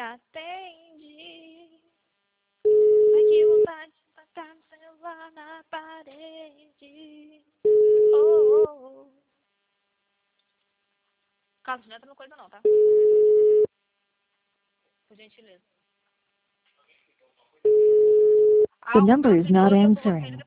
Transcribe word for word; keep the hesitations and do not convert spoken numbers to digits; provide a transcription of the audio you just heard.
atende. Ai, que vontade de tacar no celular na parede. Oh, oh, oh. Carlos, não entra no coisa não, tá? Por gentileza. The number is not answering.